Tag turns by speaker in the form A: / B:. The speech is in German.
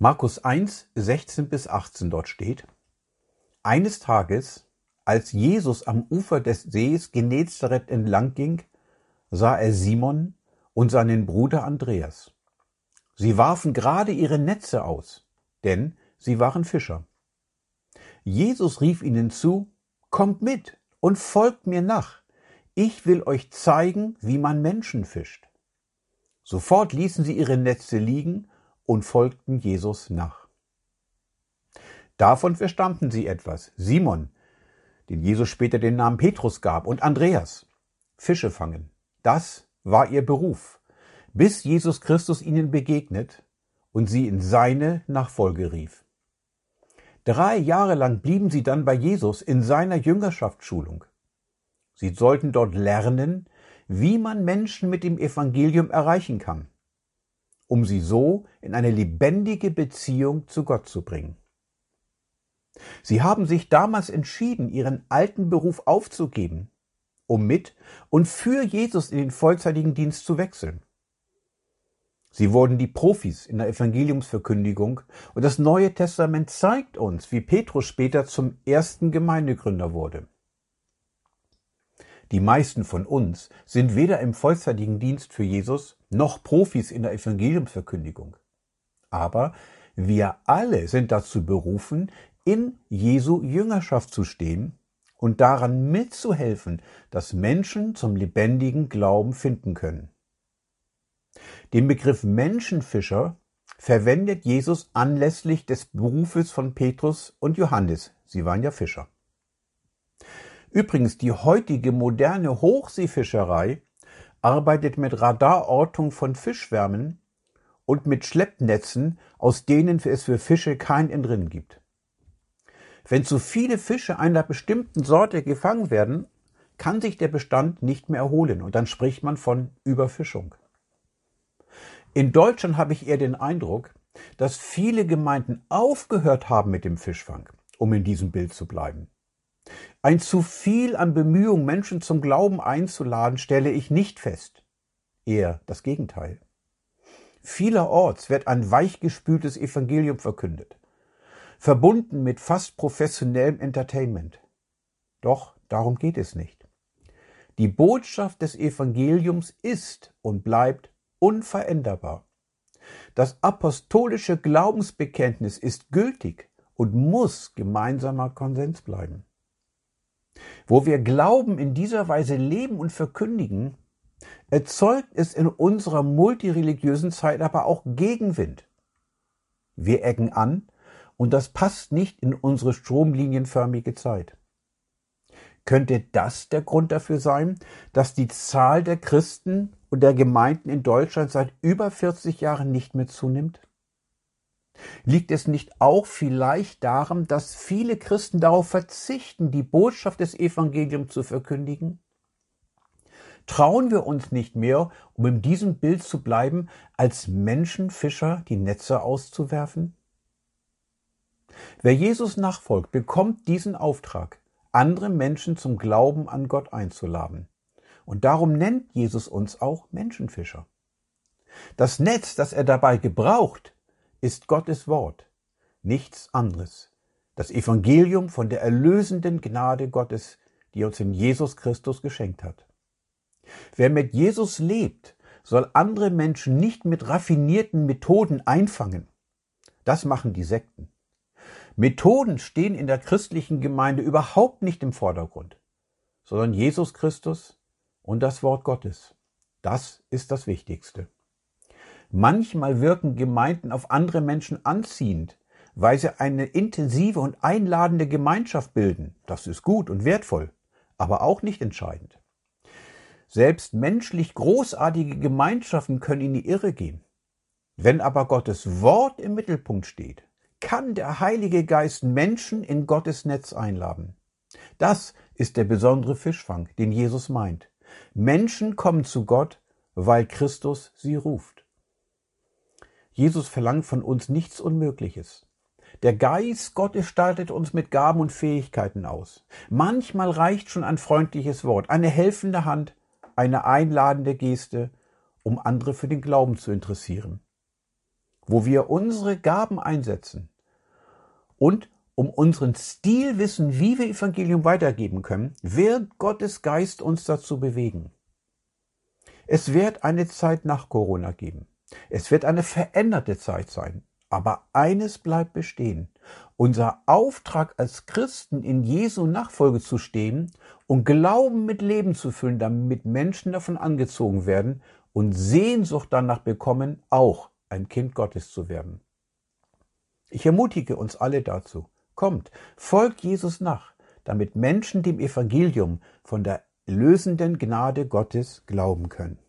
A: Markus 1, 16 bis 18 dort steht: Eines Tages, als Jesus am Ufer des Sees Genezareth entlang ging, sah er Simon und seinen Bruder Andreas. Sie warfen gerade ihre Netze aus, denn sie waren Fischer. Jesus rief ihnen zu: Kommt mit und folgt mir nach. Ich will euch zeigen, wie man Menschen fischt. Sofort ließen sie ihre Netze liegen und folgten Jesus nach. Davon verstanden sie etwas. Simon, den Jesus später den Namen Petrus gab, und Andreas. Fische fangen. Das war ihr Beruf, bis Jesus Christus ihnen begegnet und sie in seine Nachfolge rief. 3 Jahre lang blieben sie dann bei Jesus in seiner Jüngerschaftsschulung. Sie sollten dort lernen, wie man Menschen mit dem Evangelium erreichen kann, um sie so in eine lebendige Beziehung zu Gott zu bringen. Sie haben sich damals entschieden, ihren alten Beruf aufzugeben, um mit und für Jesus in den vollzeitigen Dienst zu wechseln. Sie wurden die Profis in der Evangeliumsverkündigung und das Neue Testament zeigt uns, wie Petrus später zum ersten Gemeindegründer wurde. Die meisten von uns sind weder im vollzeitigen Dienst für Jesus noch Profis in der Evangeliumsverkündigung. Aber wir alle sind dazu berufen, in Jesu Jüngerschaft zu stehen und daran mitzuhelfen, dass Menschen zum lebendigen Glauben finden können. Den Begriff Menschenfischer verwendet Jesus anlässlich des Berufes von Petrus und Johannes. Sie waren ja Fischer. Übrigens, die heutige moderne Hochseefischerei arbeitet mit Radarortung von Fischschwärmen und mit Schleppnetzen, aus denen es für Fische kein Entrinnen gibt. Wenn zu viele Fische einer bestimmten Sorte gefangen werden, kann sich der Bestand nicht mehr erholen und dann spricht man von Überfischung. In Deutschland habe ich eher den Eindruck, dass viele Gemeinden aufgehört haben mit dem Fischfang, um in diesem Bild zu bleiben. Ein zu viel an Bemühungen, Menschen zum Glauben einzuladen, stelle ich nicht fest. Eher das Gegenteil. Vielerorts wird ein weichgespültes Evangelium verkündet, verbunden mit fast professionellem Entertainment. Doch darum geht es nicht. Die Botschaft des Evangeliums ist und bleibt unveränderbar. Das apostolische Glaubensbekenntnis ist gültig und muss gemeinsamer Konsens bleiben. Wo wir Glauben in dieser Weise leben und verkündigen, erzeugt es in unserer multireligiösen Zeit aber auch Gegenwind. Wir ecken an und das passt nicht in unsere stromlinienförmige Zeit. Könnte das der Grund dafür sein, dass die Zahl der Christen und der Gemeinden in Deutschland seit über 40 Jahren nicht mehr zunimmt? Liegt es nicht auch vielleicht daran, dass viele Christen darauf verzichten, die Botschaft des Evangeliums zu verkündigen? Trauen wir uns nicht mehr, um in diesem Bild zu bleiben, als Menschenfischer die Netze auszuwerfen? Wer Jesus nachfolgt, bekommt diesen Auftrag, andere Menschen zum Glauben an Gott einzuladen. Und darum nennt Jesus uns auch Menschenfischer. Das Netz, das er dabei gebraucht, ist Gottes Wort, nichts anderes. Das Evangelium von der erlösenden Gnade Gottes, die er uns in Jesus Christus geschenkt hat. Wer mit Jesus lebt, soll andere Menschen nicht mit raffinierten Methoden einfangen. Das machen die Sekten. Methoden stehen in der christlichen Gemeinde überhaupt nicht im Vordergrund, sondern Jesus Christus und das Wort Gottes. Das ist das Wichtigste. Manchmal wirken Gemeinden auf andere Menschen anziehend, weil sie eine intensive und einladende Gemeinschaft bilden. Das ist gut und wertvoll, aber auch nicht entscheidend. Selbst menschlich großartige Gemeinschaften können in die Irre gehen. Wenn aber Gottes Wort im Mittelpunkt steht, kann der Heilige Geist Menschen in Gottes Netz einladen. Das ist der besondere Fischfang, den Jesus meint. Menschen kommen zu Gott, weil Christus sie ruft. Jesus verlangt von uns nichts Unmögliches. Der Geist Gottes stattet uns mit Gaben und Fähigkeiten aus. Manchmal reicht schon ein freundliches Wort, eine helfende Hand, eine einladende Geste, um andere für den Glauben zu interessieren. wo wir unsere Gaben einsetzen und um unseren Stil wissen, wie wir Evangelium weitergeben können, wird Gottes Geist uns dazu bewegen. Es wird eine Zeit nach Corona geben. Es wird eine veränderte Zeit sein. Aber eines bleibt bestehen. Unser Auftrag als Christen in Jesu Nachfolge zu stehen und Glauben mit Leben zu füllen, damit Menschen davon angezogen werden und Sehnsucht danach bekommen, auch ein Kind Gottes zu werden. Ich ermutige uns alle dazu. Kommt, folgt Jesus nach, damit Menschen dem Evangelium von der erlösenden Gnade Gottes glauben können.